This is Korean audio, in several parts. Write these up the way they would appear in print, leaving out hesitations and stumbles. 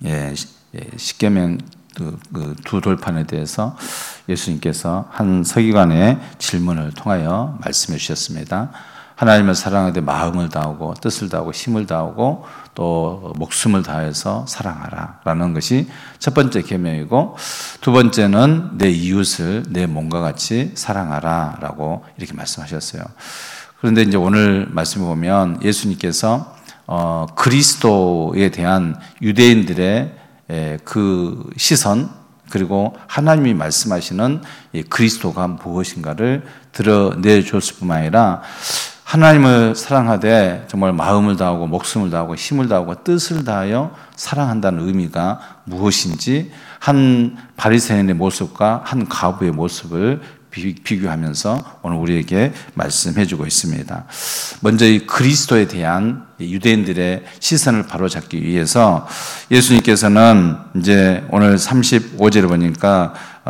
십계명 두 돌판에 대해서 예수님께서 한 서기관의 질문을 통하여 말씀해 주셨습니다. 하나님을 사랑하되 마음을 다하고 뜻을 다하고 힘을 다하고 또 목숨을 다해서 사랑하라 라는 것이 첫 번째 계명이고, 두 번째는 내 이웃을 내 몸과 같이 사랑하라 라고 이렇게 말씀하셨어요. 그런데 이제 오늘 말씀을 보면 예수님께서 그리스도에 대한 유대인들의 그 시선, 그리고 하나님이 말씀하시는 그리스도가 무엇인가를 드러내 줬을 뿐만 아니라 하나님을 사랑하되 정말 마음을 다하고 목숨을 다하고 힘을 다하고 뜻을 다하여 사랑한다는 의미가 무엇인지 한 바리새인의 모습과 한 과부의 모습을 비교하면서 오늘 우리에게 말씀해주고 있습니다. 먼저 이 그리스도에 대한 유대인들의 시선을 바로잡기 위해서 예수님께서는 이제 오늘 35절에 보니까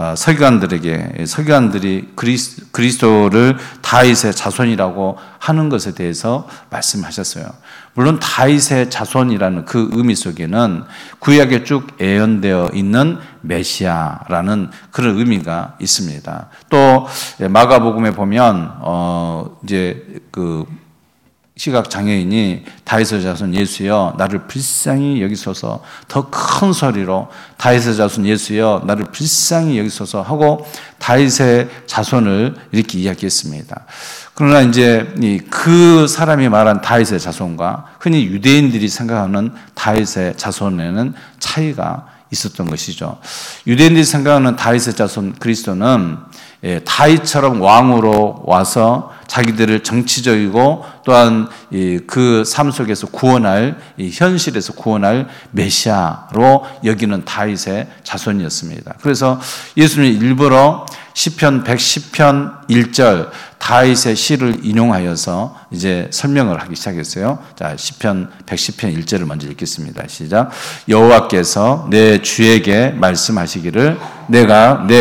서기관들이 그리스도를 다윗의 자손이라고 하는 것에 대해서 말씀하셨어요. 물론 다윗의 자손이라는 그 의미 속에는 구약에 쭉 예언되어 있는 메시아라는 그런 의미가 있습니다. 또 마가복음에 보면 이제 그 시각 장애인이 다윗의 자손 예수여 나를 불쌍히 여기소서, 더 큰 소리로 다윗의 자손 예수여 나를 불쌍히 여기소서 하고 다윗의 자손을 이렇게 이야기했습니다. 그러나 이제 그 사람이 말한 다윗의 자손과 흔히 유대인들이 생각하는 다윗의 자손에는 차이가 있었던 것이죠. 유대인들이 생각하는 다윗의 자손 그리스도는 다윗처럼 왕으로 와서 자기들을 정치적이고 또한 그 삶 속에서 구원할, 현실에서 구원할 메시아로 여기는 다윗의 자손이었습니다. 그래서 예수님이 일부러 시편 110편 1절 다윗의 시를 인용하여서 이제 설명을 하기 시작했어요. 자, 시편 110편 1절을 먼저 읽겠습니다. 시작. 여호와께서 내 주에게 말씀하시기를 내가 내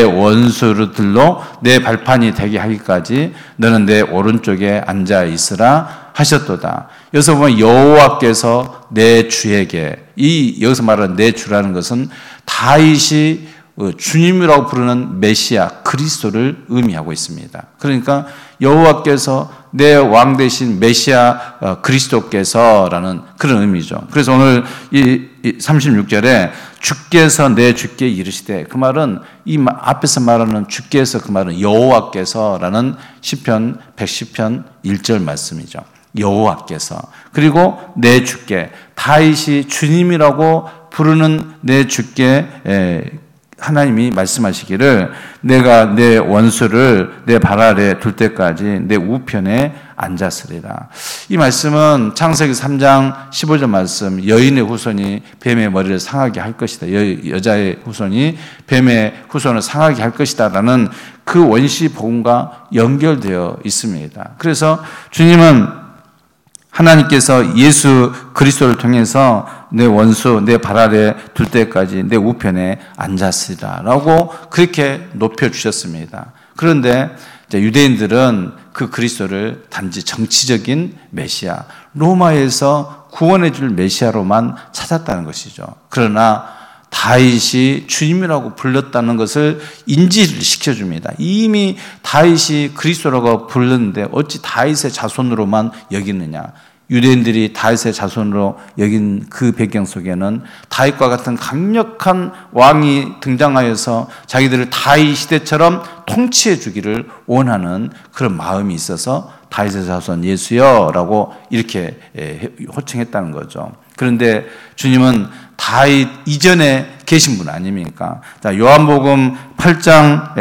원수들로 내 발판이 되게 하기까지 너는 내 오른쪽에 앉아 있으라 하셨도다. 여기서 보면 여호와께서 내 주에게, 여기서 말하는 내 주라는 것은 다윗이 주님이라고 부르는 메시아 그리스도를 의미하고 있습니다. 그러니까 여호와께서 내 왕 대신 메시아 그리스도께서라는 그런 의미죠. 그래서 오늘 이 36절에 주께서 내 주께 이르시되, 그 말은 이 앞에서 말하는 주께서, 그 말은 여호와께서라는 시편 110편 1절 말씀이죠. 여호와께서. 그리고 내 주께, 다윗이 주님이라고 부르는 내 주께 하나님이 말씀하시기를 내가 내 원수를 내 발 아래 둘 때까지 내 우편에 앉았으리라. 이 말씀은 창세기 3장 15절 말씀, 여인의 후손이 뱀의 머리를 상하게 할 것이다, 여자의 후손이 뱀의 후손을 상하게 할 것이다 라는 그 원시 복음과 연결되어 있습니다. 그래서 주님은 하나님께서 예수 그리스도를 통해서 내 원수 내 발 아래 둘 때까지 내 우편에 앉았으리라 라고 그렇게 높여주셨습니다. 그런데 유대인들은 그 그리스도를 단지 정치적인 메시아, 로마에서 구원해 줄 메시아로만 찾았다는 것이죠. 그러나 다윗이 주님이라고 불렀다는 것을 인지를 시켜줍니다. 이미 다윗이 그리스도라고 불렀는데 어찌 다윗의 자손으로만 여기느냐. 유대인들이 다윗의 자손으로 여긴 그 배경 속에는 다윗과 같은 강력한 왕이 등장하여서 자기들을 다윗 시대처럼 통치해 주기를 원하는 그런 마음이 있어서 다윗의 자손 예수여라고 이렇게 호칭했다는 거죠. 그런데 주님은 다윗 이전에 계신 분 아닙니까? 자, 요한복음 8장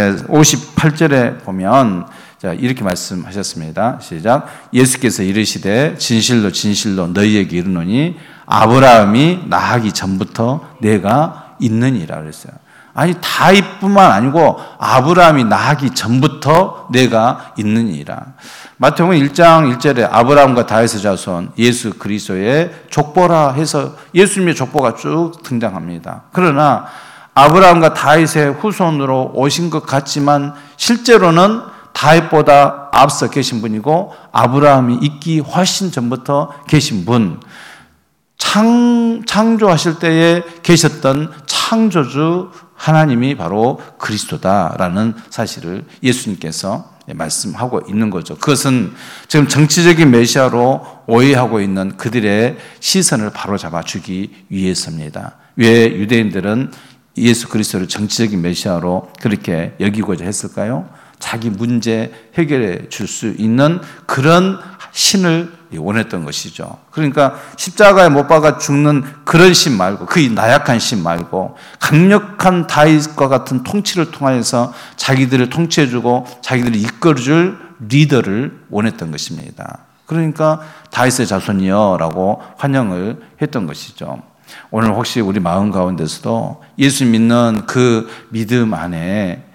58절에 보면 자, 이렇게 말씀하셨습니다. 시작. 예수께서 이르시되 진실로 진실로 너희에게 이르노니 아브라함이 나하기 전부터 내가 있느니라 그랬어요. 아니, 다윗뿐만 아니고 아브라함이 나하기 전부터 내가 있느니라. 마태복음 1장 1절에 아브라함과 다윗의 자손 예수 그리스도의 족보라 해서 예수님의 족보가 쭉 등장합니다. 그러나 아브라함과 다윗의 후손으로 오신 것 같지만 실제로는 다윗보다 앞서 계신 분이고 아브라함이 있기 훨씬 전부터 계신 분, 창조하실 때에 계셨던 창조주 하나님이 바로 그리스도다라는 사실을 예수님께서 말씀하고 있는 거죠. 그것은 지금 정치적인 메시아로 오해하고 있는 그들의 시선을 바로잡아 주기 위해서입니다. 왜 유대인들은 예수 그리스도를 정치적인 메시아로 그렇게 여기고자 했을까요? 자기 문제 해결해 줄 수 있는 그런 신을 원했던 것이죠. 그러니까 십자가에 못 박아 죽는 그런 신 말고, 그 나약한 신 말고 강력한 다윗과 같은 통치를 통하여서 자기들을 통치해주고 자기들을 이끌어줄 리더를 원했던 것입니다. 그러니까 다윗의 자손이여라고 환영을 했던 것이죠. 오늘 혹시 우리 마음 가운데서도 예수 믿는 그 믿음 안에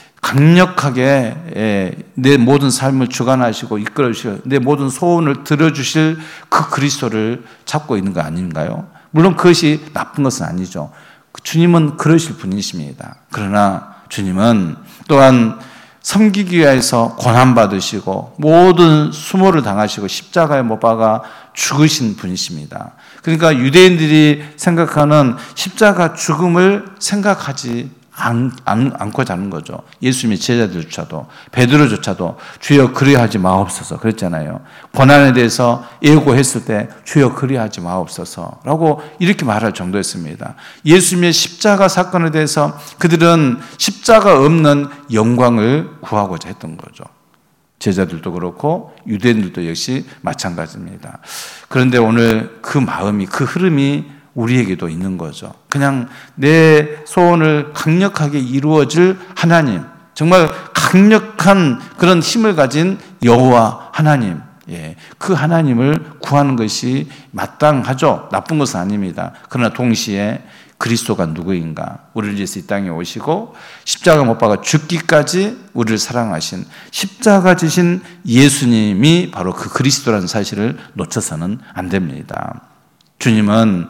강력하게 내 모든 삶을 주관하시고 이끌어주실, 내 모든 소원을 들어주실 그 그리스도를 찾고 있는 거 아닌가요? 물론 그것이 나쁜 것은 아니죠. 주님은 그러실 분이십니다. 그러나 주님은 또한 섬기기 위해서 고난받으시고 모든 수모를 당하시고 십자가에 못 박아 죽으신 분이십니다. 그러니까 유대인들이 생각하는 십자가 죽음을 생각하지 않고자 하는 거죠. 예수님의 제자들조차도, 베드로조차도 주여 그리하지 마옵소서 그랬잖아요. 고난에 대해서 예고했을 때 주여 그리하지 마옵소서 라고 이렇게 말할 정도였습니다. 예수님의 십자가 사건에 대해서 그들은 십자가 없는 영광을 구하고자 했던 거죠. 제자들도 그렇고 유대인들도 역시 마찬가지입니다. 그런데 오늘 그 마음이, 그 흐름이 우리에게도 있는 거죠. 그냥 내 소원을 강력하게 이루어질 하나님, 정말 강력한 그런 힘을 가진 여호와 하나님, 그 하나님을 구하는 것이 마땅하죠. 나쁜 것은 아닙니다. 그러나 동시에 그리스도가 누구인가? 우리를 위해서 이 땅에 오시고 십자가 못 박아 죽기까지 우리를 사랑하신 십자가 지신 예수님이 바로 그 그리스도라는 사실을 놓쳐서는 안 됩니다. 주님은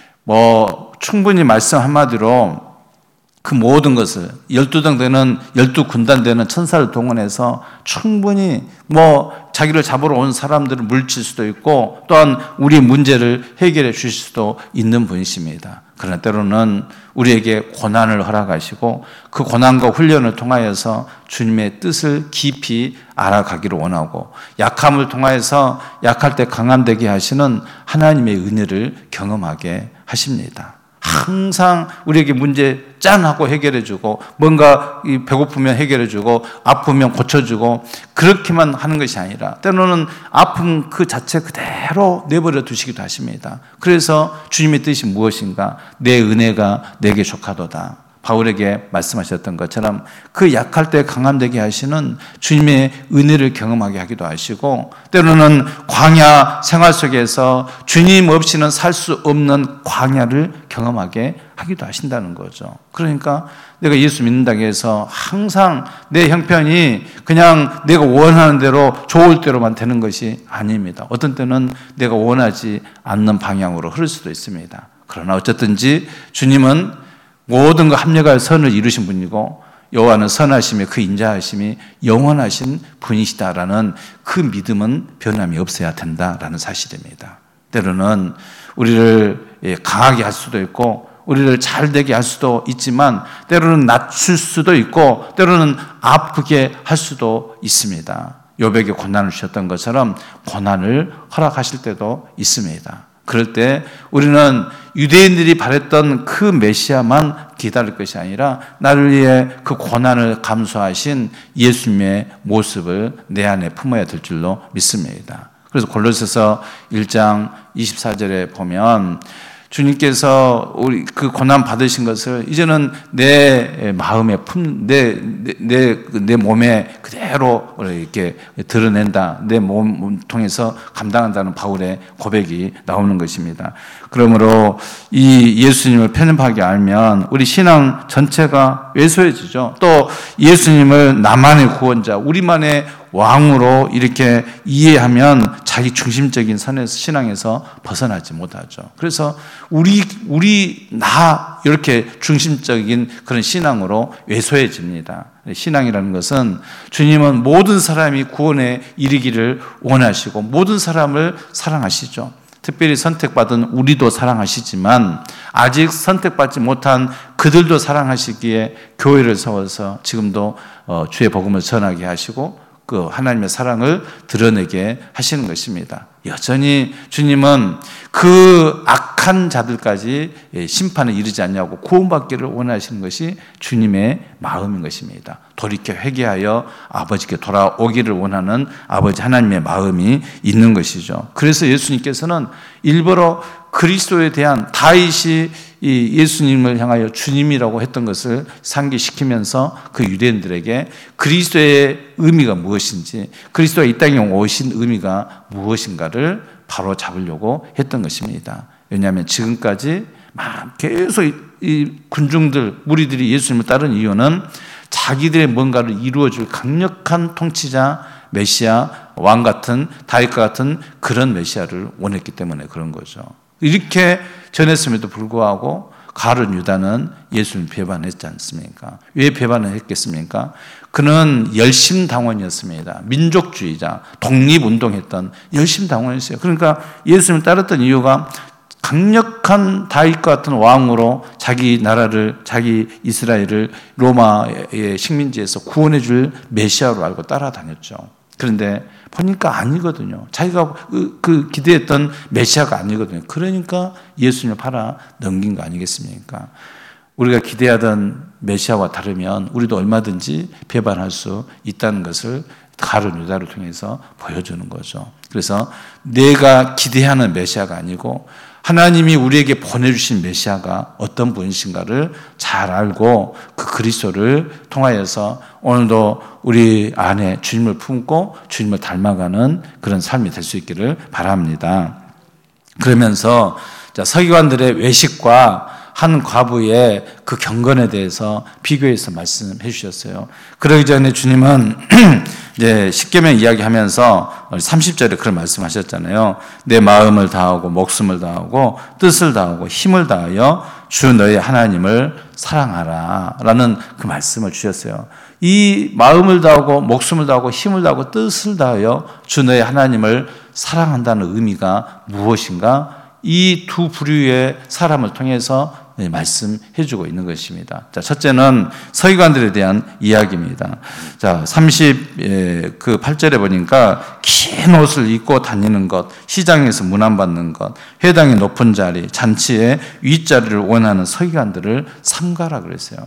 충분히 말씀 한마디로 그 모든 것을 12당 되는 12군단 되는 천사를 동원해서 충분히 자기를 잡으러 온 사람들을 물칠 수도 있고 또한 우리의 문제를 해결해 주실 수도 있는 분이십니다. 그러나 때로는 우리에게 고난을 허락하시고 그 고난과 훈련을 통하여서 주님의 뜻을 깊이 알아가기를 원하고 약함을 통하여서 약할 때 강함되게 하시는 하나님의 은혜를 경험하게 하십니다. 항상 우리에게 문제 짠 하고 해결해주고 뭔가 배고프면 해결해주고 아프면 고쳐주고 그렇게만 하는 것이 아니라 때로는 아픔 그 자체 그대로 내버려 두시기도 하십니다. 그래서 주님의 뜻이 무엇인가? 내 은혜가 내게 족하도다. 바울에게 말씀하셨던 것처럼 그 약할 때 강함되게 하시는 주님의 은혜를 경험하게 하기도 하시고 때로는 광야 생활 속에서 주님 없이는 살 수 없는 광야를 경험하게 하기도 하신다는 거죠. 그러니까 내가 예수 믿는다고 해서 항상 내 형편이 그냥 내가 원하는 대로 좋을 대로만 되는 것이 아닙니다. 어떤 때는 내가 원하지 않는 방향으로 흐를 수도 있습니다. 그러나 어쨌든지 주님은 모든 거 합력하여 선을 이루신 분이고 여호와는 선하심에 그 인자하심이 영원하신 분이시다라는 그 믿음은 변함이 없어야 된다라는 사실입니다. 때로는 우리를 강하게 할 수도 있고 우리를 잘 되게 할 수도 있지만 때로는 낮출 수도 있고 때로는 아프게 할 수도 있습니다. 욥에게 고난을 주셨던 것처럼 고난을 허락하실 때도 있습니다. 그럴 때 우리는 유대인들이 바랬던 그 메시아만 기다릴 것이 아니라 나를 위해 그 고난을 감수하신 예수님의 모습을 내 안에 품어야 될 줄로 믿습니다. 그래서 골로새서 1장 24절에 보면 주님께서 우리 그 고난 받으신 것을 이제는 내 마음에 내 몸에 그대로 이렇게 드러낸다. 내 몸 통해서 감당한다는 바울의 고백이 나오는 것입니다. 그러므로 이 예수님을 편협하게 알면 우리 신앙 전체가 왜소해지죠. 또 예수님을 나만의 구원자, 우리만의 왕으로 이렇게 이해하면 자기 중심적인 선에서 신앙에서 벗어나지 못하죠. 그래서 나 이렇게 중심적인 그런 신앙으로 왜소해집니다. 신앙이라는 것은 주님은 모든 사람이 구원에 이르기를 원하시고 모든 사람을 사랑하시죠. 특별히 선택받은 우리도 사랑하시지만 아직 선택받지 못한 그들도 사랑하시기에 교회를 세워서 지금도 주의 복음을 전하게 하시고 그 하나님의 사랑을 드러내게 하시는 것입니다. 여전히 주님은 그 악한 자들까지 심판에 이르지 않냐고 구원받기를 원하시는 것이 주님의 마음인 것입니다. 돌이켜 회개하여 아버지께 돌아오기를 원하는 아버지 하나님의 마음이 있는 것이죠. 그래서 예수님께서는 일부러 그리스도에 대한 다윗이 이 예수님을 향하여 주님이라고 했던 것을 상기시키면서 그 유대인들에게 그리스도의 의미가 무엇인지, 그리스도가 이 땅에 오신 의미가 무엇인가를 바로 잡으려고 했던 것입니다. 왜냐하면 지금까지 막 계속 이 군중들, 무리들이 예수님을 따른 이유는 자기들의 뭔가를 이루어줄 강력한 통치자, 메시아, 왕 같은, 다윗과 같은 그런 메시아를 원했기 때문에 그런 거죠. 이렇게 전했음에도 불구하고 가룟 유다는 예수님을 배반했지 않습니까? 왜 배반을 했겠습니까? 그는 열심당원이었습니다. 민족주의자, 독립운동했던 열심당원이었어요. 그러니까 예수님을 따랐던 이유가 강력한 다윗과 같은 왕으로 자기 나라를, 자기 이스라엘을 로마의 식민지에서 구원해 줄 메시아로 알고 따라다녔죠. 그런데 보니까 아니거든요. 자기가 그 기대했던 메시아가 아니거든요. 그러니까 예수님을 팔아 넘긴 거 아니겠습니까? 우리가 기대하던 메시아와 다르면 우리도 얼마든지 배반할 수 있다는 것을 가룟 유다를 통해서 보여주는 거죠. 그래서 내가 기대하는 메시아가 아니고 하나님이 우리에게 보내주신 메시아가 어떤 분이신가를 잘 알고 그 그리스도를 통하여서 오늘도 우리 안에 주님을 품고 주님을 닮아가는 그런 삶이 될 수 있기를 바랍니다. 그러면서 서기관들의 외식과 한 과부의 그 경건에 대해서 비교해서 말씀해 주셨어요. 그러기 전에 주님은 이제 십계명 이야기하면서 30절에 그런 말씀하셨잖아요. 내 마음을 다하고 목숨을 다하고 뜻을 다하고 힘을 다하여 주 너의 하나님을 사랑하라 라는 그 말씀을 주셨어요. 이 마음을 다하고 목숨을 다하고 힘을 다하고 뜻을 다하여 주 너의 하나님을 사랑한다는 의미가 무엇인가? 이 두 부류의 사람을 통해서 말씀해 주고 있는 것입니다. 자, 첫째는 서기관들에 대한 이야기입니다. 자, 38절에 보니까 긴 옷을 입고 다니는 것, 시장에서 문안받는 것, 회당의 높은 자리, 잔치의 윗자리를 원하는 서기관들을 삼가라 그랬어요.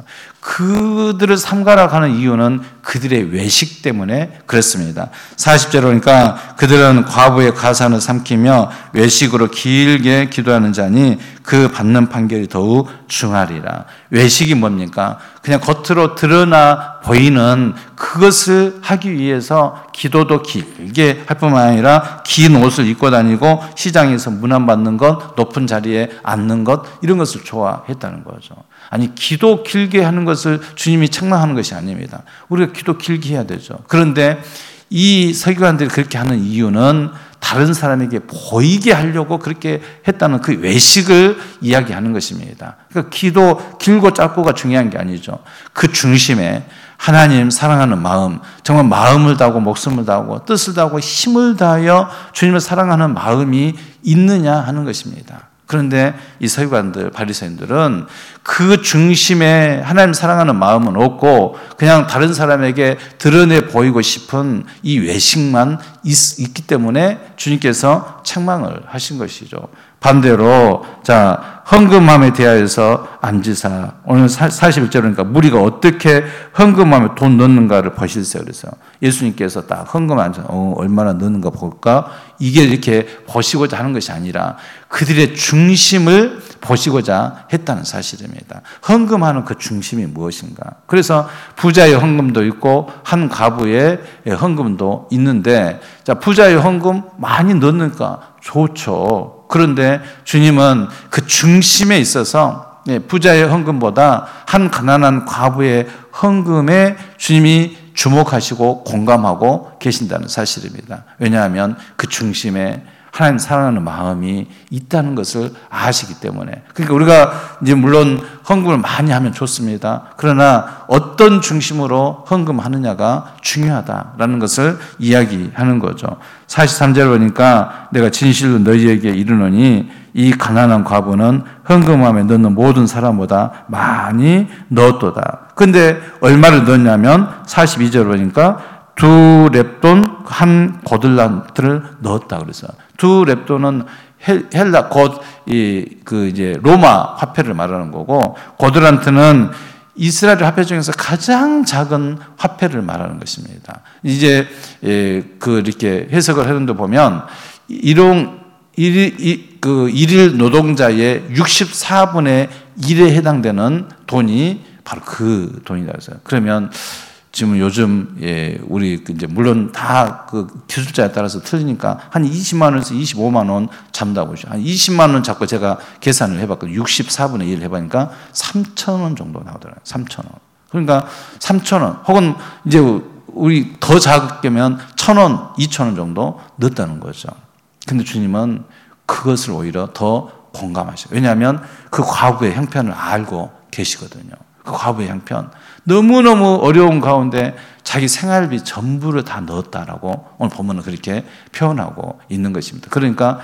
그들을 삼가라 하는 이유는 그들의 외식 때문에 그렇습니다. 40절에 보니까 그들은 과부의 가산을 삼키며 외식으로 길게 기도하는 자니 그 받는 판결이 더욱 중하리라. 외식이 뭡니까? 그냥 겉으로 드러나 보이는 그것을 하기 위해서 기도도 길게 할 뿐만 아니라 긴 옷을 입고 다니고 시장에서 문안받는 것, 높은 자리에 앉는 것, 이런 것을 좋아했다는 거죠. 아니, 기도 길게 하는 것을 주님이 책망하는 것이 아닙니다. 우리가 기도 길게 해야 되죠. 그런데 이 서기관들이 그렇게 하는 이유는 다른 사람에게 보이게 하려고 그렇게 했다는 그 외식을 이야기하는 것입니다. 그러니까 기도 길고 짧고가 중요한 게 아니죠. 그 중심에 하나님 사랑하는 마음, 정말 마음을 다하고 목숨을 다하고 뜻을 다하고 힘을 다하여 주님을 사랑하는 마음이 있느냐 하는 것입니다. 그런데 이 서기관들, 바리새인들은 그 중심에 하나님 사랑하는 마음은 없고 그냥 다른 사람에게 드러내 보이고 싶은 이 외식만 있기 때문에 주님께서 책망을 하신 것이죠. 반대로 자, 헌금함에 대하여서 앉으사, 오늘 41절이니까 무리가 어떻게 헌금함에 돈 넣는가를 보실세요. 그래서 예수님께서 딱 헌금 앉아 얼마나 넣는가 볼까, 이게 이렇게 보시고자 하는 것이 아니라 그들의 중심을 보시고자 했다는 사실입니다. 헌금하는 그 중심이 무엇인가? 그래서 부자의 헌금도 있고 한 가부의 헌금도 있는데, 자, 부자의 헌금 많이 넣으니까 좋죠. 그런데 주님은 그 중심에 있어서 부자의 헌금보다 한 가난한 과부의 헌금에 주님이 주목하시고 공감하고 계신다는 사실입니다. 왜냐하면 그 중심에 하나님 사랑하는 마음이 있다는 것을 아시기 때문에. 그러니까 우리가 이제 물론 헌금을 많이 하면 좋습니다. 그러나 어떤 중심으로 헌금하느냐가 중요하다라는 것을 이야기하는 거죠. 43절 보니까 내가 진실로 너희에게 이르노니 이 가난한 과부는 헌금함에 넣는 모든 사람보다 많이 넣었도다. 근데 얼마를 넣었냐면 42절 보니까 2렙돈 한 고들란트를 넣었다 그래서 2렙돈은 헬라 이제 로마 화폐를 말하는 거고 고들란트는 이스라엘 화폐 중에서 가장 작은 화폐를 말하는 것입니다. 이제 이렇게 해석을 하는데 보면 일일 노동자의 64분의 1에 해당되는 돈이 바로 그 돈이라고 해서 그러면 지금 요즘 우리 이제 물론 다 그 기술자에 따라서 틀리니까 한 20만 원에서 25만 원 잡는다고 보죠. 한 20만 원 잡고 제가 계산을 해봤거든요. 64분의 1 해보니까 3천 원 정도 나오더라고요. 3천 원. 그러니까 3천 원 혹은 이제 우리 더 작게면 1,000원, 2,000원 정도 넣었다는 거죠. 근데 주님은 그것을 오히려 더 공감하셔요. 왜냐하면 그 과부의 형편을 알고 계시거든요. 그 과부의 형편. 너무너무 어려운 가운데 자기 생활비 전부를 다 넣었다라고 오늘 본문은 그렇게 표현하고 있는 것입니다. 그러니까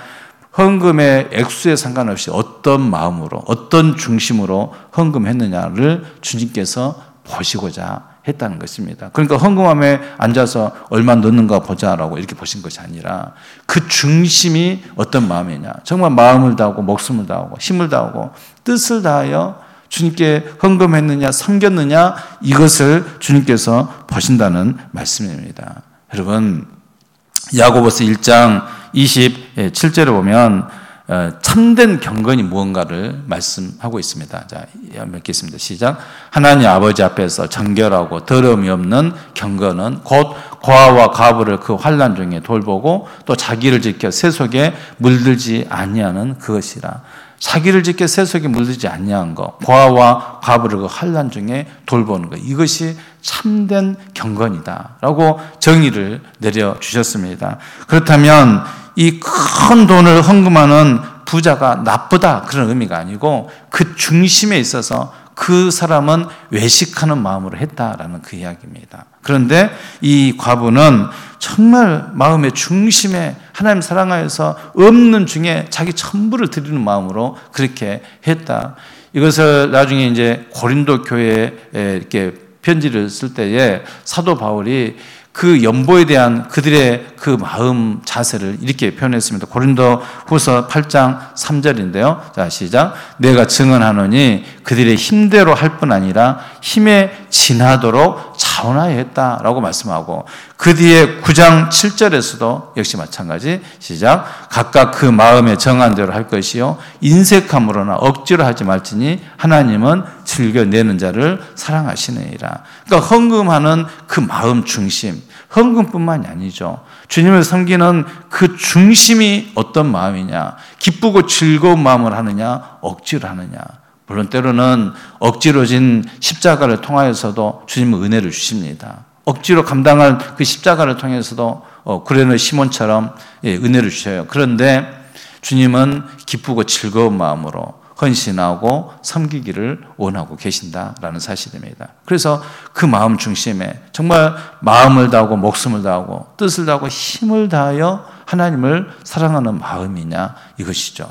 헌금의 액수에 상관없이 어떤 마음으로, 어떤 중심으로 헌금했느냐를 주님께서 보시고자 했다는 것입니다. 그러니까 헌금함에 앉아서 얼마 넣는가 보자라고 이렇게 보신 것이 아니라 그 중심이 어떤 마음이냐. 정말 마음을 다하고 목숨을 다하고 힘을 다하고 뜻을 다하여 주님께 헌금했느냐 섬겼느냐 이것을 주님께서 보신다는 말씀입니다. 여러분 야고보서 1장 27절에 보면 참된 경건이 무언가를 말씀하고 있습니다. 자, 읽겠습니다. 시작. 하나님 아버지 앞에서 정결하고 더러움이 없는 경건은 곧 고아와 과부를 그 환난 중에 돌보고 또 자기를 지켜 세속에 물들지 아니하는 그것이라. 자기를 지켜 세속에 물들지 아니한 것, 고아와 과부를 그 환난 중에 돌보는 것, 이것이 참된 경건이다라고 정의를 내려주셨습니다. 그렇다면 이 큰 돈을 헌금하는 부자가 나쁘다 그런 의미가 아니고 그 중심에 있어서 그 사람은 외식하는 마음으로 했다라는 그 이야기입니다. 그런데 이 과부는 정말 마음의 중심에 하나님 사랑하여서 없는 중에 자기 전부를 드리는 마음으로 그렇게 했다. 이것을 나중에 이제 고린도 교회에 이렇게 편지를 쓸 때에 사도 바울이 그 연보에 대한 그들의 그 마음 자세를 이렇게 표현했습니다. 고린도 후서 8장 3절인데요. 자, 시작. 내가 증언하노니 그들의 힘대로 할 뿐 아니라 힘에 지나도록 자원하여 했다라고 말씀하고 그 뒤에 9장 7절에서도 역시 마찬가지. 시작. 각각 그 마음에 정한 대로 할 것이요 인색함으로나 억지로 하지 말지니 하나님은 즐겨내는 자를 사랑하시느니라. 그러니까 헌금하는 그 마음 중심, 헌금뿐만이 아니죠. 주님을 섬기는 그 중심이 어떤 마음이냐, 기쁘고 즐거운 마음을 하느냐, 억지로 하느냐. 물론 때로는 억지로 진 십자가를 통하여서도 주님은 은혜를 주십니다. 억지로 감당할 그 십자가를 통해서도 구레네 시몬처럼 은혜를 주셔요. 그런데 주님은 기쁘고 즐거운 마음으로 헌신하고 섬기기를 원하고 계신다라는 사실입니다. 그래서 그 마음 중심에 정말 마음을 다하고 목숨을 다하고 뜻을 다하고 힘을 다하여 하나님을 사랑하는 마음이냐 이것이죠.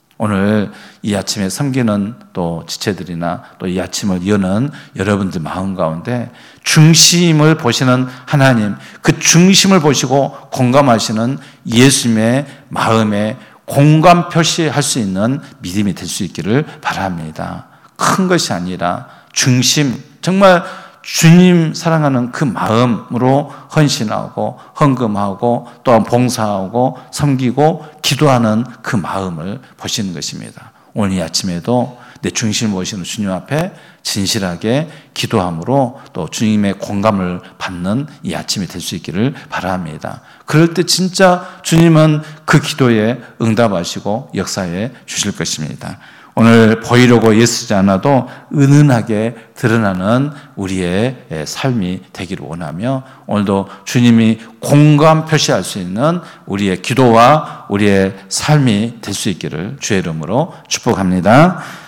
오늘 이 아침에 섬기는 또 지체들이나 또 이 아침을 여는 여러분들 마음 가운데 중심을 보시는 하나님, 그 중심을 보시고 공감하시는 예수님의 마음에 공감 표시할 수 있는 믿음이 될 수 있기를 바랍니다. 큰 것이 아니라 중심, 정말 주님 사랑하는 그 마음으로 헌신하고 헌금하고 또한 봉사하고 섬기고 기도하는 그 마음을 보시는 것입니다. 오늘 이 아침에도 내 중심을 보시는 주님 앞에 진실하게 기도함으로 또 주님의 공감을 받는 이 아침이 될 수 있기를 바랍니다. 그럴 때 진짜 주님은 그 기도에 응답하시고 역사해 주실 것입니다. 오늘 보이려고 애쓰지 않아도 은은하게 드러나는 우리의 삶이 되기를 원하며 오늘도 주님이 공감 표시할 수 있는 우리의 기도와 우리의 삶이 될 수 있기를 주의 이름으로 축복합니다.